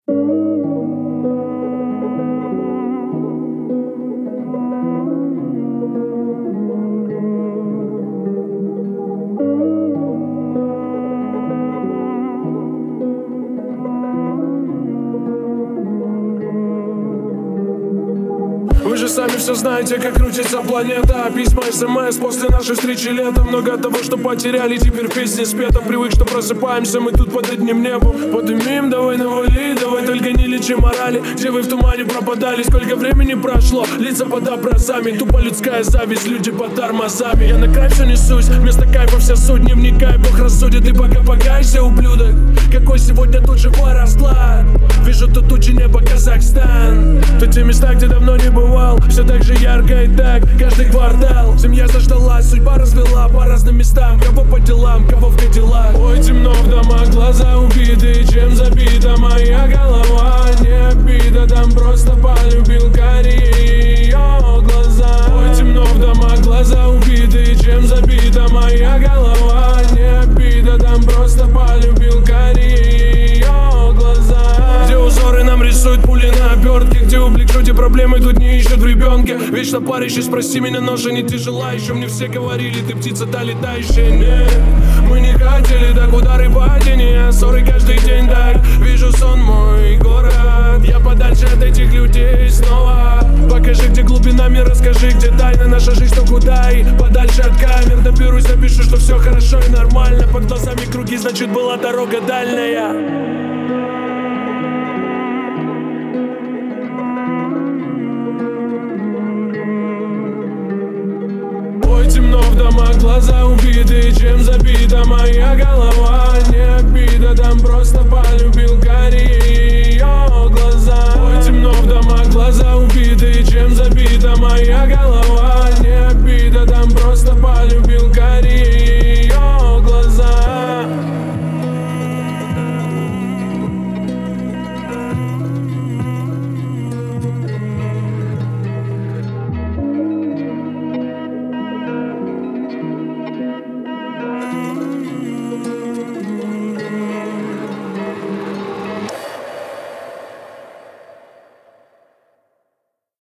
Вы же сами все знаете, как крутится планета. Письма, смс после нашей встречи летом. Много того, что потеряли, теперь песни спета. Привык, что просыпаемся мы тут под одним небом. Подымим, давай навали, давай только не лечи морали. Где вы в тумане пропадали, сколько времени прошло. Лица под образами, тупо людская зависть. Люди под тормозами. Я на край все несусь, вместо кайфа вся суть. Не вникай, Бог рассудит, и пока покайся, ублюдок. Какой сегодня тут живой расклад. Вижу тут тучи неба, Казахстан. Тут те места, где давно не бывал. Все так же ярко и так, каждый квартал. Семья заждалась, судьба развела по разным местам. Кого по делам, кого в кадиллак. Ой, темно в домах, глаза убиты. Чем забита моя голова? Не обида, там просто полюбил ее глаза. Ой, темно в домах, глаза убиты. Чем забита моя голова? Не обида, там просто полюбил ее глаза. Где узоры нам рисуют пули на обертке. Где ублик, люди проблемы тут не ищут в ребенке. Вечно парящий, спроси меня, но же не тяжела. Еще мне все говорили, ты птица та летающая. Нет, мы не хотели, так удары падения. Ссоры каждый день, так вижу сон мой город. Я подальше от этих людей снова. Покажи, где глубина мира, расскажи, где тайна наша жизнь, то куда и подальше от камер. Доберусь, напишу, что все хорошо и нормально. Под глазами круги, значит была дорога дальняя. Темно в домах, глаза убиты. Чем забита моя голова? Не обида, там просто полюбил гори.